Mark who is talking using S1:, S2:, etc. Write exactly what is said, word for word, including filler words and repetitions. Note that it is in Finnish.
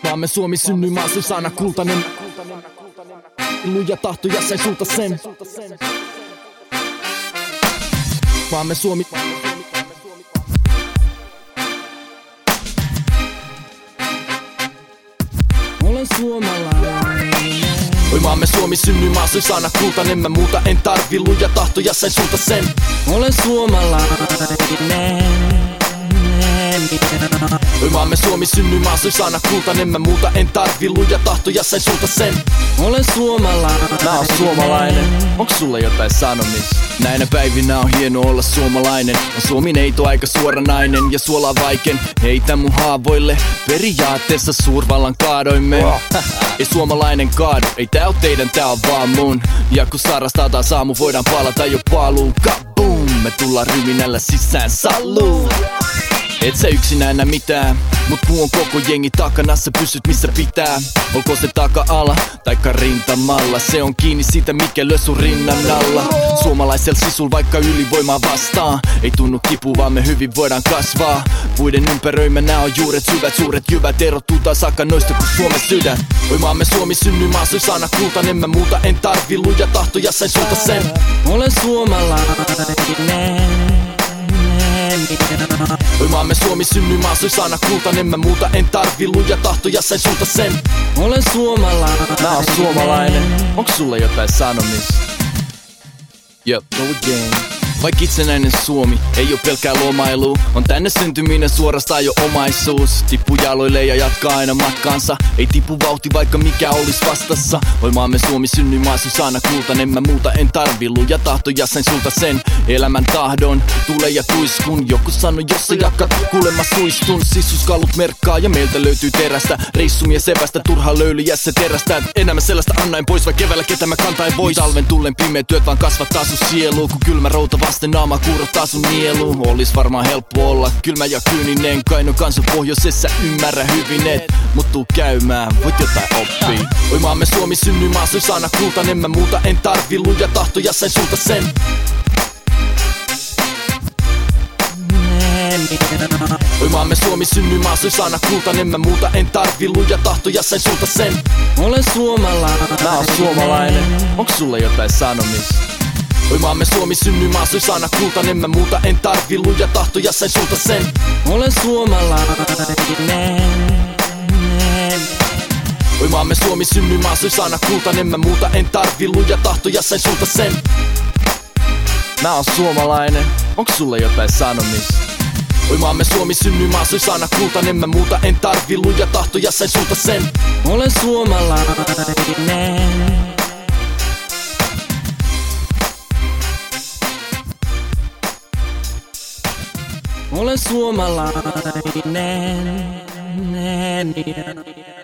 S1: maamme Suomi synny maa, se sana kultainen. Luja tahto ja sain sulta sen. Maamme Suomi. Olen suomalainen. Oi maamme Suomi synny maa, se sana kultainen. Mä muuta en tarvi, luja tahto ja sain sulta sen. Olen suomalainen. Oi maamme Suomi synny maa, se sana kultainen. Mä muuta en tarvi, luja tahto ja sain sulta sen. Olen suomalainen. Mä oon suomalainen. Onks sulle jotain sanomista? Näinä päivinä on hieno olla suomalainen. On Suomi neito aika suoranainen ja suola vaiken. Heitä mun haavoille, periaatteessa suurvallan kaadoimme. Ei suomalainen kaadu, ei tää oo teidän, tää on vaan mun. Ja kun saarastaa taas aamu, voidaan palata jo paluun. Kaboom, me tullaan ryminällä sisään saluun. Et sä yksinään näe mitään, mut muu on koko jengi takana, sä pysyt missä pitää. Olko se taka-ala taikka rintamalla, se on kiinni siitä mikä löy sun rinnan alla. Suomalaisel sisul vaikka ylivoimaa vastaan, ei tunnu kipu vaan me hyvin voidaan kasvaa. Puiden ympäröimä nää on juuret syvät, suuret jyvät erottuu taas noista kuin Suomen sydän. Oi maamme Suomi synny maa, se sana kultainen. Mä muuta en tarvi, luja tahto ja sain sulta sen. Olen suomalainen. Oi maamme Suomi synny maa, se sana kultainen. Mä muuta en tarvi, luja tahto ja sain sulta sen. Olen suomalainen. Mä oon suomalainen. Onks sulle jotain sanomista? Yep, go again. Vaik itsenäinen Suomi ei oo pelkkää lomailu, on tänne syntyminen suorastaan jo omaisuus. Tippu jaloille ja jatkaa aina matkaansa, ei tipu vauhti vaikka mikä olis vastassa. Oi maamme Suomi synny maa, se sana kultainen. Mä muuta en tarvi, luja tahto ja sain sulta sen. Elämän tahdon, tule ja tuiskun. Joku sano jos sä jakat, kuulemma suistun. Sisuskalut merkkaa ja meiltä löytyy terästä. Reissumies evästä, turha löylyjä se terästä. Enemmän sellaista annain pois, vai keväällä ketä mä kantain pois. Talven tullen pimeä työt vaan kasvattaa sun sielu, kun kylmä routa vasten naama kuurottaa sun nielu. Olis varmaan helppo olla kylmä ja kyyninen. Kainon kansan pohjoisessa ymmärrä hyvin et mut tuu käymään, voit jotain oppii. Oi maamme Suomi synny maa, se sana kultainen. Mä muuta en tarvi, luja tahto ja sain sulta sen. Oi maamme Suomi synny maa, se sana kultainen. Mä muuta en tarvi, luja tahto ja sain sulta sen. Olen suomalainen. Mä oon suomalainen. Onks sulle jotain sanomista? Oi maamme Suomi synny maa, se sana kultainen. Mä muuta en tarvi, luja tahto ja sain sulta sen. Olen suomalainen. Oi maamme Suomi synny maa, se sana kultainen. Mä muuta en tarvi, luja tahto ja sain sulta sen. Mä oon suomalainen. Onks sulle jotain sanomista? Oi maamme Suomi synny maa, se sana kultainen. Mä muuta en tarvi, luja tahto ja sain sulta sen. Olen suomalainen. Olen suomalainen.